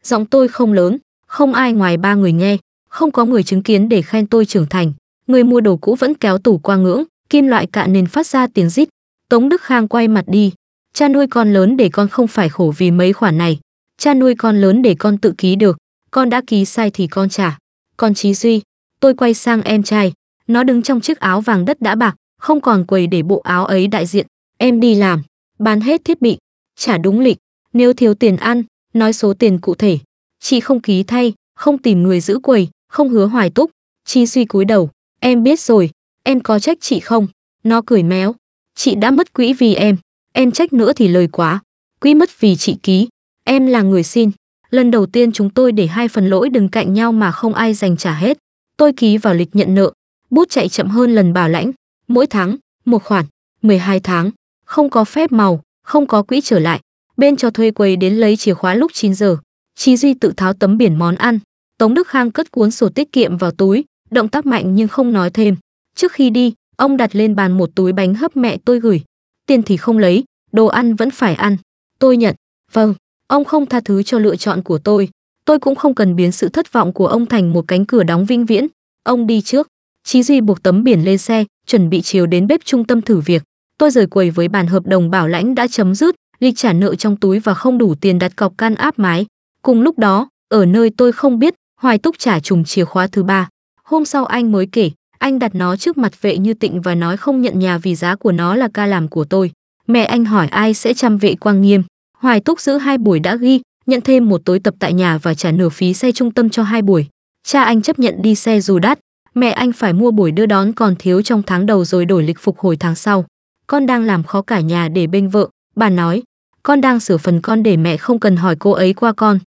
Giọng tôi không lớn, không ai ngoài ba người nghe, không có người chứng kiến để khen tôi trưởng thành. Người mua đồ cũ vẫn kéo tủ qua ngưỡng, kim loại cạn nên phát ra tiếng rít. Tống Đức Khang quay mặt đi. Cha nuôi con lớn để con không phải khổ vì mấy khoản này. Cha nuôi con lớn để con tự ký được. Con đã ký sai thì con trả. Còn Chí Duy, tôi quay sang em trai. Nó đứng trong chiếc áo vàng đất đã bạc, không còn quầy để bộ áo ấy đại diện. Em đi làm, bán hết thiết bị, trả đúng lịch. Nếu thiếu tiền ăn, nói số tiền cụ thể. Chị không ký thay, không tìm người giữ quầy, không hứa Hoài Túc. Chí Duy cúi đầu. Em biết rồi, em có trách chị không? Nó cười méo. Chị đã mất quỹ vì em trách nữa thì lời quá. Quỹ mất vì chị ký, em là người xin. Lần đầu tiên chúng tôi để hai phần lỗi đứng cạnh nhau mà không ai dành trả hết. Tôi ký vào lịch nhận nợ, bút chạy chậm hơn lần bảo lãnh. Mỗi tháng, một khoản, 12 tháng, không có phép màu, không có quỹ trở lại. Bên cho thuê quầy đến lấy chìa khóa lúc 9 giờ. Chí Duy tự tháo tấm biển món ăn. Tống Đức Khang cất cuốn sổ tiết kiệm vào túi, động tác mạnh nhưng không nói thêm. Trước khi đi, ông đặt lên bàn một túi bánh hấp mẹ tôi gửi. Tiền thì không lấy, đồ ăn vẫn phải ăn. Tôi nhận. Vâng, ông không tha thứ cho lựa chọn của tôi. Tôi cũng không cần biến sự thất vọng của ông thành một cánh cửa đóng vĩnh viễn. Ông đi trước. Chí Duy buộc tấm biển lên xe, chuẩn bị chiều đến bếp trung tâm thử việc. Tôi rời quầy với bản hợp đồng bảo lãnh đã chấm dứt, lịch trả nợ trong túi và không đủ tiền đặt cọc can áp mái. Cùng lúc đó, ở nơi tôi không biết, Hoài Túc trả trùng chìa khóa thứ ba. Hôm sau anh mới kể, anh đặt nó trước mặt Vệ Như Tịnh và nói không nhận nhà vì giá của nó là ca làm của tôi. Mẹ anh hỏi ai sẽ chăm Vệ Quang Nghiêm. Hoài Túc giữ 2 buổi đã ghi, nhận thêm một tối tập tại nhà và trả nửa phí xe trung tâm cho 2 buổi. Cha anh chấp nhận đi xe dù đắt, mẹ anh phải mua buổi đưa đón còn thiếu trong tháng đầu rồi đổi lịch phục hồi tháng sau. Con đang làm khó cả nhà để bênh vợ, bà nói. Con đang sửa phần con để mẹ không cần hỏi cô ấy qua con.